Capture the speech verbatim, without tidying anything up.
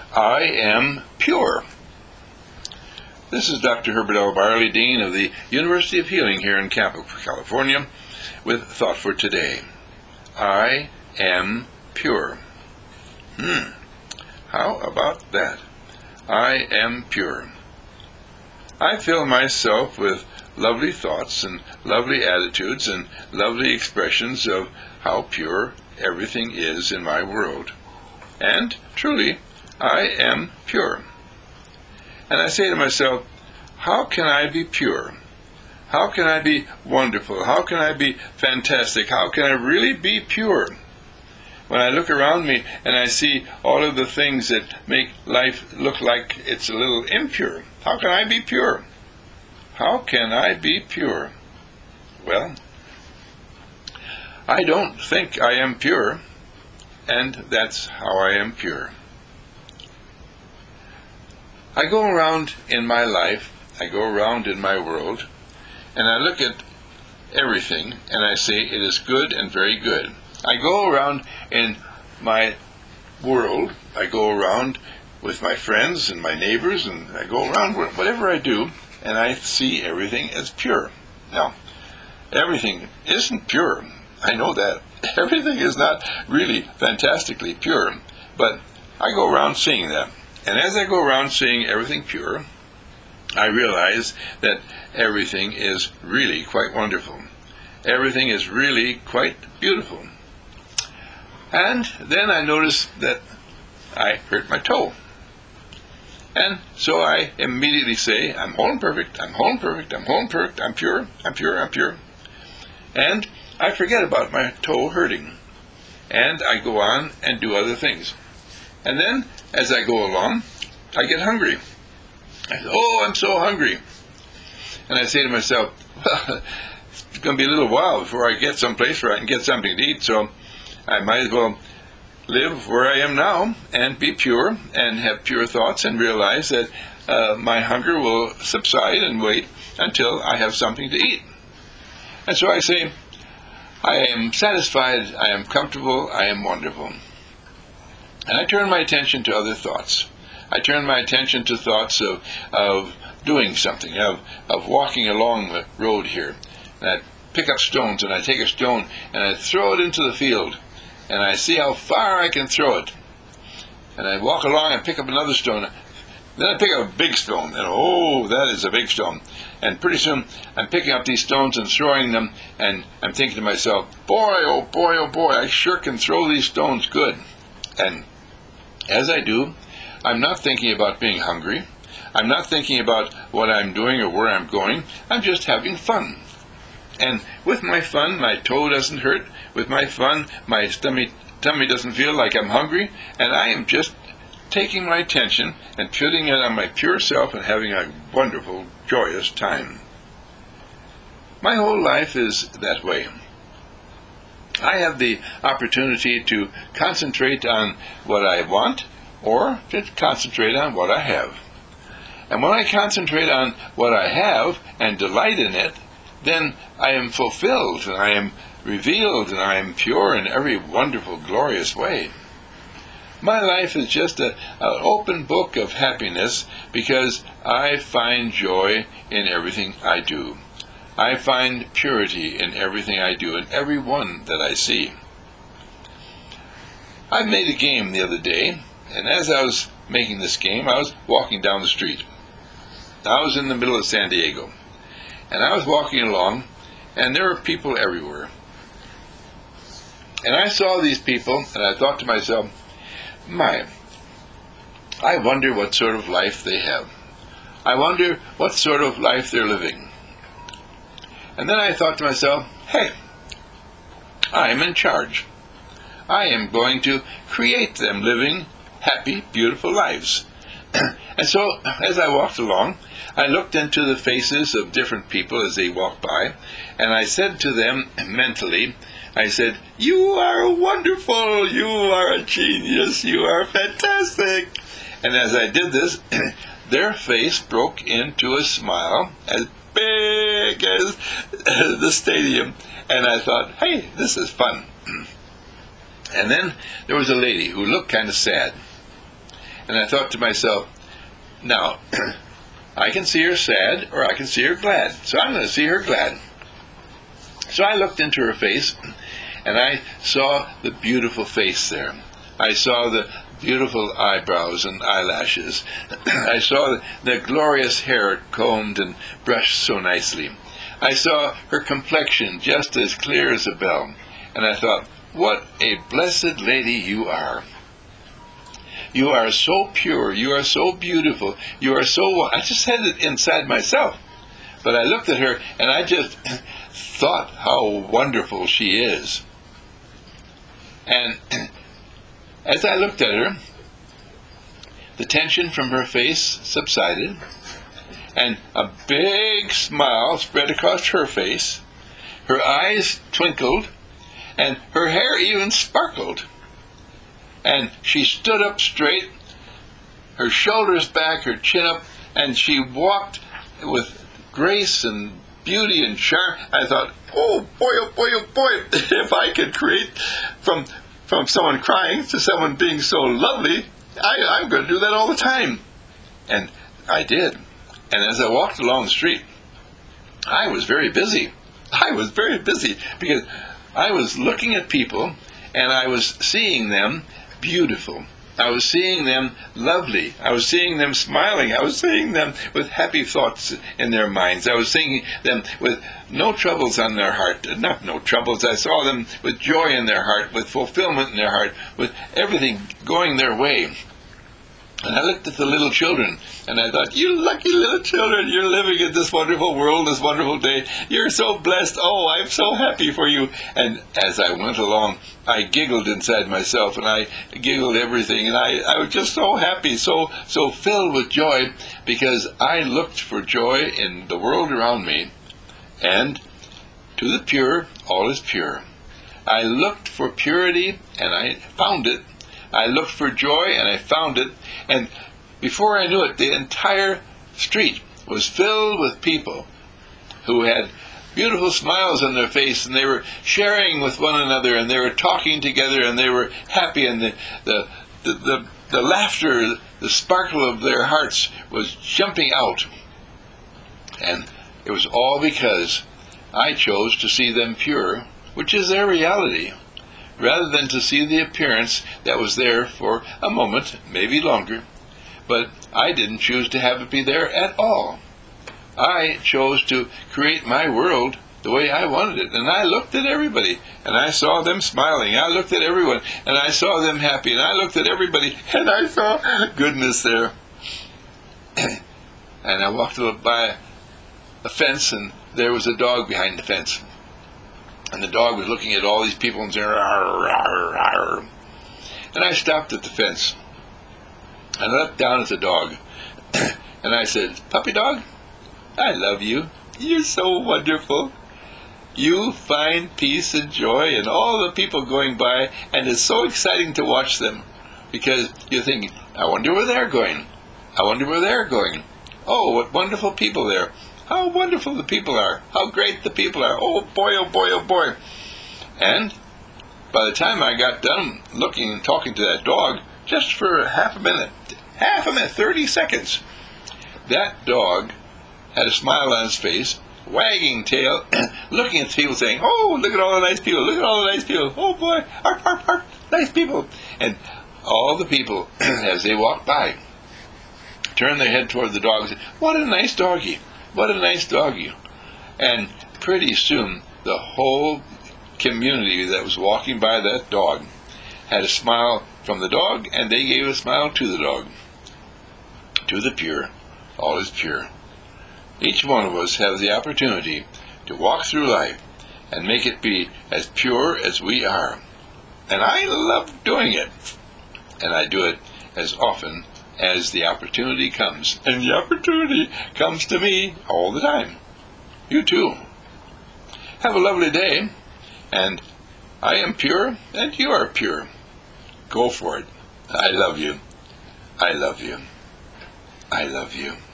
I am pure. This is Doctor Herbert L. Barley, Dean of the University of Healing here in Campo, California, with Thought for Today. I am pure. Hmm. How about that? I am pure. I fill myself with lovely thoughts and lovely attitudes and lovely expressions of how pure everything is in my world. And truly, I am pure. And I say to myself, how can I be pure? How can I be wonderful? How can I be fantastic? How can I really be pure? When I look around me and I see all of the things that make life look like it's a little impure, how can I be pure? How can I be pure? Well, I don't think I am pure, and that's how I am pure. I go around in my life, I go around in my world, and I look at everything, and I say it is good and very good. I go around in my world, I go around with my friends and my neighbors, and I go around whatever I do, and I see everything as pure. Now, everything isn't pure. I know that. Everything is not really fantastically pure, but I go around seeing that. And as I go around seeing everything pure, I realize that everything is really quite wonderful. Everything is really quite beautiful. And then I notice that I hurt my toe. And so I immediately say, I'm whole and perfect, I'm whole and perfect, I'm whole and perfect, I'm pure, I'm pure, I'm pure. And I forget about my toe hurting. And I go on and do other things. And then, as I go along, I get hungry. I say, oh, I'm so hungry. And I say to myself, well, it's going to be a little while before I get someplace where I can get something to eat, so I might as well live where I am now and be pure and have pure thoughts and realize that uh, my hunger will subside and wait until I have something to eat. And so I say, I am satisfied, I am comfortable, I am wonderful. And I turn my attention to other thoughts. I turn my attention to thoughts of, of doing something, of, of walking along the road here. And I pick up stones, and I take a stone, and I throw it into the field. And I see how far I can throw it. And I walk along and pick up another stone. Then I pick up a big stone, and oh, that is a big stone. And pretty soon, I'm picking up these stones and throwing them, and I'm thinking to myself, boy, oh boy, oh boy, I sure can throw these stones good. And as I do, I'm not thinking about being hungry. I'm not thinking about what I'm doing or where I'm going. I'm just having fun. And with my fun, my toe doesn't hurt. With my fun, my tummy, tummy doesn't feel like I'm hungry. And I am just taking my attention and putting it on my pure self and having a wonderful, joyous time. My whole life is that way. I have the opportunity to concentrate on what I want or to concentrate on what I have. And when I concentrate on what I have and delight in it, then I am fulfilled and I am revealed and I am pure in every wonderful, glorious way. My life is just a, an open book of happiness because I find joy in everything I do. I find purity in everything I do, in every one that I see. I made a game the other day, and as I was making this game, I was walking down the street. I was in the middle of San Diego, and I was walking along, and there were people everywhere. And I saw these people, and I thought to myself, my, I wonder what sort of life they have. I wonder what sort of life they're living. And then I thought to myself, hey, I'm in charge. I am going to create them living happy, beautiful lives. And so, as I walked along, I looked into the faces of different people as they walked by, and I said to them mentally, I said, you are wonderful, you are a genius, you are fantastic. And as I did this, their face broke into a smile as big as the stadium. And I thought, hey, this is fun. And then there was a lady who looked kind of sad. And I thought to myself, now, I can see her sad or I can see her glad. So I'm going to see her glad. So I looked into her face, and I saw the beautiful face there. I saw the beautiful eyebrows and eyelashes. I saw the glorious hair combed and brushed so nicely. I saw her complexion just as clear as a bell. And I thought, what a blessed lady you are. You are so pure. You are so beautiful. You are so... I just had it inside myself. But I looked at her, and I just thought how wonderful she is. And as I looked at her, the tension from her face subsided, and a big smile spread across her face. Her eyes twinkled, and her hair even sparkled. And she stood up straight, her shoulders back, her chin up, and she walked with grace and beauty and charm. I thought, oh boy, oh boy, oh boy, if I could create from from someone crying to someone being so lovely, I, I'm going to do that all the time. And I did. And as I walked along the street, I was very busy. I was very busy because I was looking at people, and I was seeing them beautiful. I was seeing them lovely. I was seeing them smiling. I was seeing them with happy thoughts in their minds. I was seeing them with no troubles on their heart. Not no troubles. I saw them with joy in their heart, with fulfillment in their heart, with everything going their way. And I looked at the little children, and I thought, you lucky little children, you're living in this wonderful world, this wonderful day. You're so blessed. Oh, I'm so happy for you. And as I went along, I giggled inside myself, and I giggled everything, and I, I was just so happy, so so filled with joy, because I looked for joy in the world around me, and to the pure, all is pure. I looked for purity, and I found it. I looked for joy, and I found it. And before I knew it, the entire street was filled with people who had beautiful smiles on their face, and they were sharing with one another, and they were talking together, and they were happy, and the the the, the, the laughter, the sparkle of their hearts was jumping out. And it was all because I chose to see them pure, which is their reality, rather than to see the appearance that was there for a moment, maybe longer. But I didn't choose to have it be there at all. I chose to create my world the way I wanted it. And I looked at everybody, and I saw them smiling. I looked at everyone, and I saw them happy. And I looked at everybody, and I saw goodness there. And I walked by a fence, and there was a dog behind the fence. And the dog was looking at all these people and saying, "Rawr, rawr, rawr." And I stopped at the fence. And I looked down at the dog. And I said, "Puppy dog, I love you. You're so wonderful. You find peace and joy in all the people going by, and it's so exciting to watch them, because you're thinking, I wonder where they're going. I wonder where they're going. Oh, what wonderful people there. How wonderful the people are. How great the people are. Oh boy, oh boy, oh boy." And by the time I got done looking and talking to that dog, just for half a minute, half a minute, thirty seconds, that dog had a smile on his face, wagging tail, looking at people saying, "Oh, look at all the nice people. Look at all the nice people. Oh boy, arf, arf, arf, nice people." And all the people, as they walked by, turned their head toward the dog and said, "What a nice doggy. What a nice doggy." And pretty soon, the whole community that was walking by that dog had a smile from the dog, and they gave a smile to the dog. To the pure, all is pure. Each one of us has the opportunity to walk through life and make it be as pure as we are. And I love doing it. And I do it as often as the opportunity comes. And the opportunity comes to me all the time. You too. Have a lovely day. And I am pure, and you are pure. Go for it. I love you. I love you. I love you.